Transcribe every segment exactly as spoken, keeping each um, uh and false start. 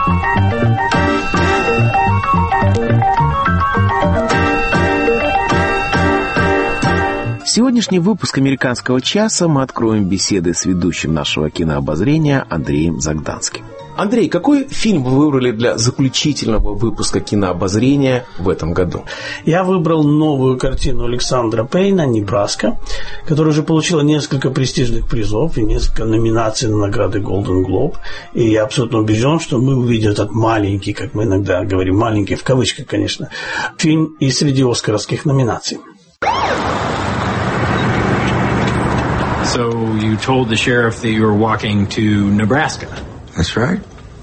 Сегодняшний выпуск «Американского часа» мы откроем беседой с ведущим нашего кинообозрения Андреем Загданским. Андрей, какой фильм вы выбрали для заключительного выпуска кинообозрения в этом году? Я выбрал новую картину Александра Пейна «Небраска», которая уже получила несколько престижных призов и несколько номинаций на награды Golden Globe. И я абсолютно убежден, что мы увидим этот маленький, как мы иногда говорим, маленький в кавычках, конечно, фильм и среди оскаровских номинаций. So you told the sheriff that you were walking to Nebraska. That's right.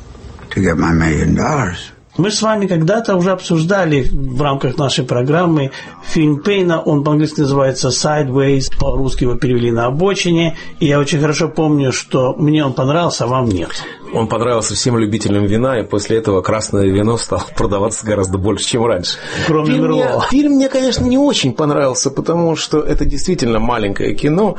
To get my million dollars. Мы с вами когда-то уже обсуждали в рамках нашей программы фильм Пейна, он по-английски называется «Sideways», по-русски его перевели «На обочине», и я очень хорошо помню, что мне он понравился, а вам нет. Он понравился всем любителям вина, и после этого красное вино стало продаваться гораздо больше, чем раньше. Кроме фильм, мне, Мерлова. фильм мне, конечно, не очень понравился, потому что это действительно маленькое кино,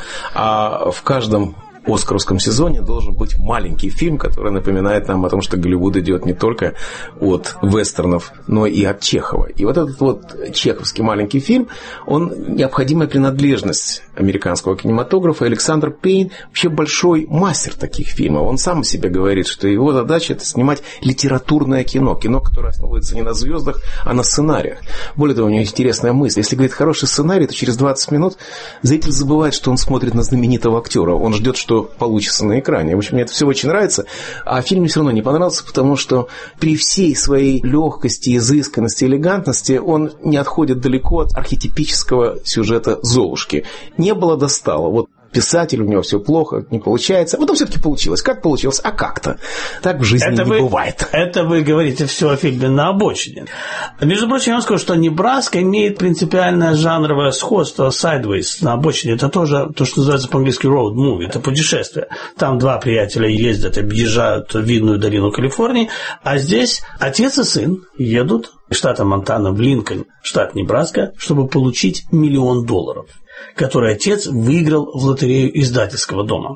а в каждом оскаровском сезоне должен быть маленький фильм, который напоминает нам о том, что Голливуд идет не только от вестернов, но и от Чехова. И вот этот вот чеховский маленький фильм, он необходимая принадлежность американского кинематографа. Александр Пейн вообще большой мастер таких фильмов. Он сам о себе говорит, что его задача — это снимать литературное кино. Кино, которое основывается не на звездах, а на сценариях. Более того, у него интересная мысль. Если говорит хороший сценарий, то через двадцать минут зритель забывает, что он смотрит на знаменитого актера. Он ждет, что получится на экране. В общем, мне это все очень нравится. А фильм мне все равно не понравился, потому что при всей своей легкости, изысканности, элегантности он не отходит далеко от архетипического сюжета Золушки. Не было — достало. Вот писатель, у него все плохо, не получается. А потом все-таки получилось. Как получилось? А как-то. Так в жизни это не вы, бывает. Это вы говорите все о фильме «На обочине». Между прочим, я вам скажу, что «Небраска» имеет принципиальное жанровое сходство с «Sideways». «На обочине» — это тоже то, что называется по-английски road movie, это путешествие. Там два приятеля ездят, объезжают видную долину Калифорнии, а здесь отец и сын едут из штата Монтана в Линкольн, штат Небраска, чтобы получить миллион долларов, который отец выиграл в лотерею издательского дома.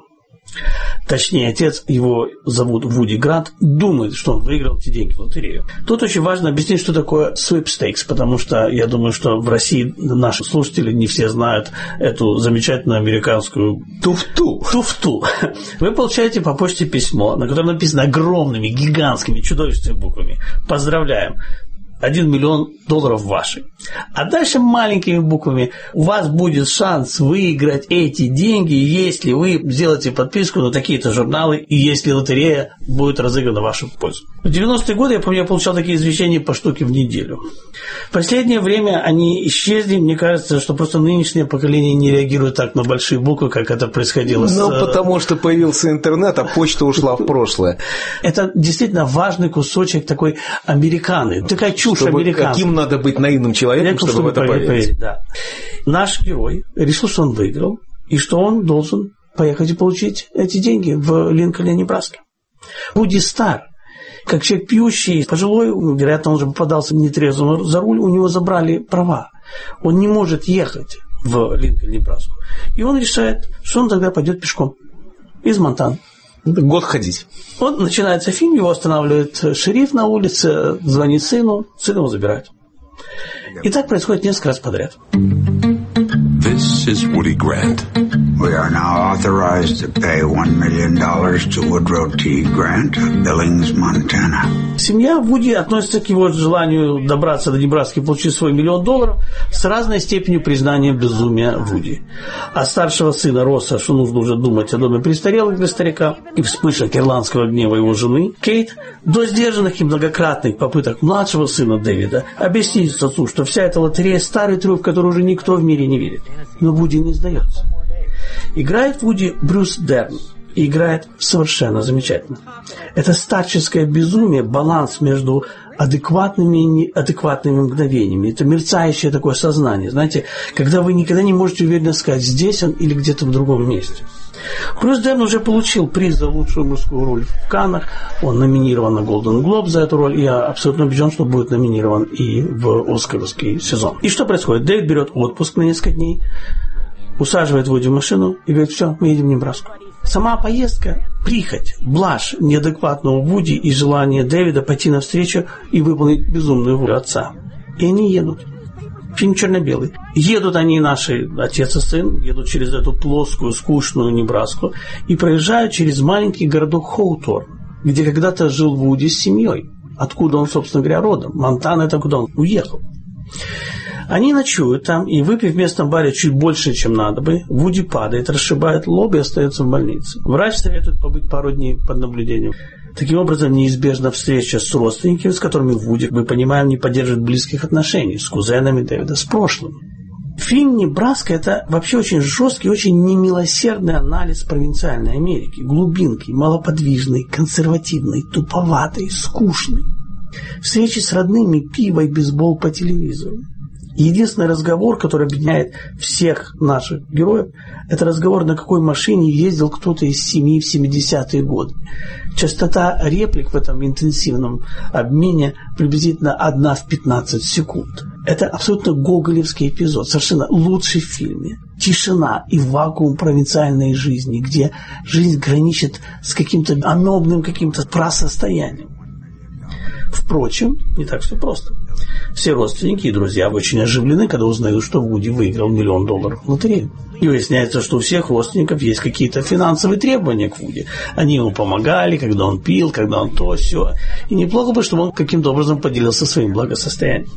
Точнее, отец, его зовут Вуди Грант, думает, что он выиграл эти деньги в лотерею. Тут очень важно объяснить, что такое sweepstakes, потому что я думаю, что в России наши слушатели не все знают эту замечательную американскую туфту. Туфту. Вы получаете по почте письмо, на котором написано огромными, гигантскими, чудовищными буквами: «Поздравляем! Один миллион долларов ваши». А дальше маленькими буквами: у вас будет шанс выиграть эти деньги, если вы сделаете подписку на такие-то журналы, и если лотерея будет разыграна в вашу пользу. В девяностые годы, я помню, я получал такие извещения по штуке в неделю. В последнее время они исчезли. Мне кажется, что просто нынешнее поколение не реагирует так на большие буквы, как это происходило. Ну, с... потому что появился интернет, а почта ушла в прошлое. Это действительно важный кусочек такой американы. Такая чушь американская. Каким надо быть наивным человеком, чтобы, чтобы в это поверить. поверить да. Наш герой решил, что он выиграл, и что он должен поехать и получить эти деньги в Линкольне, Небраске. Вуди стар, как человек пьющий, пожилой, вероятно, он же попадался нетрезвым за руль, у него забрали права. Он не может ехать в Линкольн, Небраску. И он решает, что он тогда пойдет пешком из Монтаны. Год ходить. Вот начинается фильм, его останавливает шериф на улице, звонит сыну, сын его забирает. И так происходит несколько раз подряд. This is Woody Grant. We are now authorized to pay one million dollars to Woodrow T. Grant of Billings, Montana. Семья Вуди относится к его желанию добраться до Небраски и получить свой миллион долларов с разной степенью признания безумия Вуди. А старшего сына Росса, что нужно уже думать о доме престарелых для старика, и вспышек ирландского гнева его жены Кейт, до сдержанных и многократных попыток младшего сына Дэвида объяснить отцу, что вся эта лотерея — старый трюк, в который уже никто в мире не верит. Но Вуди не сдается. Играет Вуди Брюс Дерн. И играет совершенно замечательно. Это старческое безумие, баланс между адекватными и неадекватными мгновениями. Это мерцающее такое сознание. Знаете, когда вы никогда не можете уверенно сказать, здесь он или где-то в другом месте. Брюс Дерн уже получил приз за лучшую мужскую роль в Каннах. Он номинирован на Golden Globe за эту роль. И я абсолютно убежден, что будет номинирован и в Оскаровский сезон. И что происходит? Дэвид берет отпуск на несколько дней, усаживает Вуди в машину и говорит: все, мы едем в Небраску. Сама поездка – прихоть, блажь неадекватного Вуди и желание Дэвида пойти навстречу и выполнить безумную волю отца. И они едут. Фильм черно-белый. Едут они, наши отец и сын, едут через эту плоскую, скучную Небраску и проезжают через маленький городок Хоуторн, где когда-то жил Вуди с семьей. Откуда он, собственно говоря, родом. Монтана – это куда он уехал. Они ночуют там, и, выпив в местном баре чуть больше, чем надо бы, Вуди падает, расшибает лоб и остается в больнице. Врач советует побыть пару дней под наблюдением. Таким образом, неизбежна встреча с родственниками, с которыми Вуди, мы понимаем, не поддерживает близких отношений, с кузенами Дэвида, с прошлым. Фильм «Небраска» – это вообще очень жесткий, очень немилосердный анализ провинциальной Америки, глубинки, малоподвижной, консервативной, туповатой, скучной. Встречи с родными, пиво и бейсбол по телевизору. Единственный разговор, который объединяет всех наших героев, это разговор, на какой машине ездил кто-то из семьи в семидесятые годы. Частота реплик в этом интенсивном обмене приблизительно одна в пятнадцать секунд. Это абсолютно гоголевский эпизод, совершенно лучший в фильме. Тишина и вакуум провинциальной жизни, где жизнь граничит с каким-то амебным каким-то прасостоянием. Впрочем, не так все просто. Все родственники и друзья очень оживлены, когда узнают, что Вуди выиграл миллион долларов в лотерею. И выясняется, что у всех родственников есть какие-то финансовые требования к Вуди. Они ему помогали, когда он пил, когда он то, сё. И неплохо бы, чтобы он каким-то образом поделился своим благосостоянием.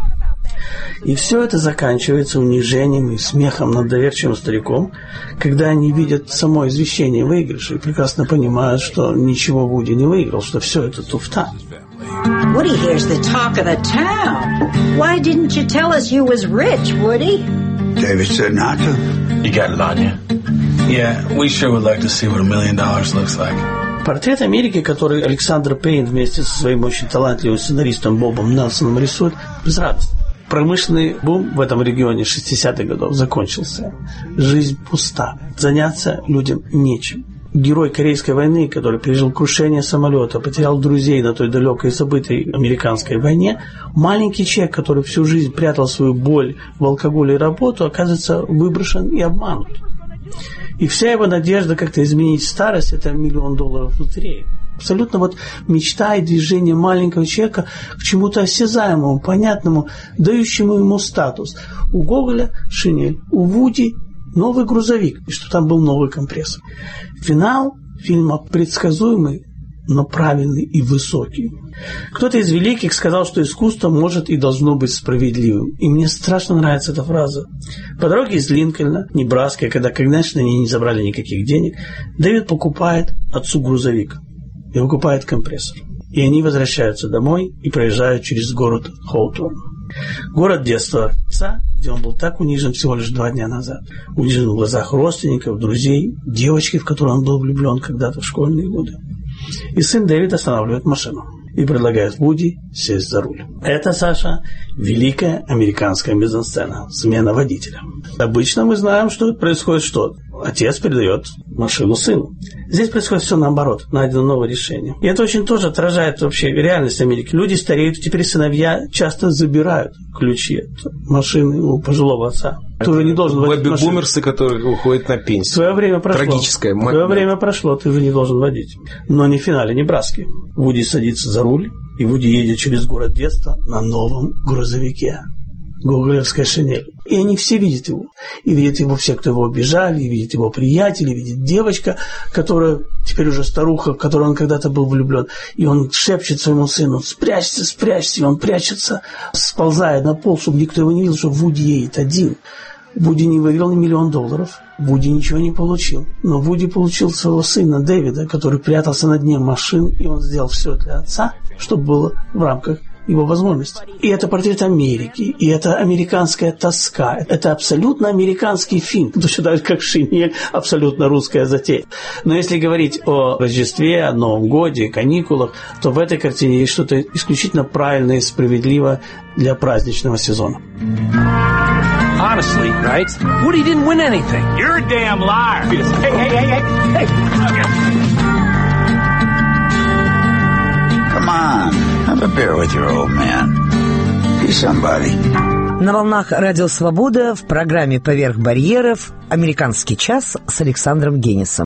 И все это заканчивается унижением и смехом над доверчивым стариком, когда они видят само извещение выигрыша и прекрасно понимают, что ничего Вуди не выиграл, что все это туфта. Woody here's the talk of the town. Why didn't you tell us you was rich, Woody? David said not to. You got it on you? Yeah, we sure would like to see what a million dollars looks like. Портрет Америки, который Александр Пейн вместе со своим очень талантливым сценаристом Бобом Нелсоном рисует, безрадостный. Промышленный бум в этом регионе шестидесятых годов закончился. Жизнь пуста. Заняться людям нечем. Герой Корейской войны, который пережил крушение самолета, потерял друзей на той далекой забытой американской войне, маленький человек, который всю жизнь прятал свою боль в алкоголе и работу, оказывается выброшен и обманут. И вся его надежда как-то изменить старость – это миллион долларов в лотерее. Абсолютно вот мечта и движение маленького человека к чему-то осязаемому, понятному, дающему ему статус. У Гоголя – шинель, у Вуди – новый грузовик, и что там был новый компрессор. Финал фильма предсказуемый, но правильный и высокий. Кто-то из великих сказал, что искусство может и должно быть справедливым. И мне страшно нравится эта фраза. По дороге из Линкольна, Небраска, когда, конечно, они не забрали никаких денег, Дэвид покупает отцу грузовик и выкупает компрессор. И они возвращаются домой и проезжают через город Хоуторн. Город детства отца, где он был так унижен всего лишь два дня назад. Унижен в глазах родственников, друзей, девочки, в которую он был влюблен когда-то в школьные годы. И сын Дэвид останавливает машину и предлагает Вуди сесть за руль. Это, Саша, великая американская мизансцена, смена водителя. Обычно мы знаем, что происходит что? Отец передает машину сыну. Здесь происходит все наоборот, найдено новое решение. И это очень тоже отражает вообще реальность Америки. Люди стареют, теперь сыновья часто забирают ключи от машины у пожилого отца. Ты уже не должен водить машину. Бэби-бумерсы, которые уходят на пенсию. Твое время прошло. Трагическое. Твое время прошло, ты уже не должен водить. Но не в финале Небраски. Вуди садится за руль, и Вуди едет через город детства на новом грузовике. Гоголевская шинель. И они все видят его. И видят его все, кто его обижали, и видят его приятели, видит девочка, которая теперь уже старуха, в которую он когда-то был влюблен. И он шепчет своему сыну: спрячься, спрячься. И он прячется, сползает на пол, чтобы никто его не видел, что Вуди едет один. Вуди не выиграл ни миллион долларов. Вуди ничего не получил. Но Вуди получил своего сына Дэвида, который прятался на дне машин, и он сделал все для отца, чтобы было в рамках его возможностей. И это портрет Америки, и это американская тоска. Это абсолютно американский фильм. Точно так же, как «Шинель», абсолютно русская затея. Но если говорить о Рождестве, о Новом Годе, каникулах, то в этой картине есть что-то исключительно правильное и справедливое для праздничного сезона. Honestly, right? Woody didn't win anything. You're a damn liar. Hey, hey, hey, hey, hey. Come on, have a beer with your old man. Be somebody. На волнах Радио Свобода в программе «Поверх барьеров» «Американский час» с Александром Генисом.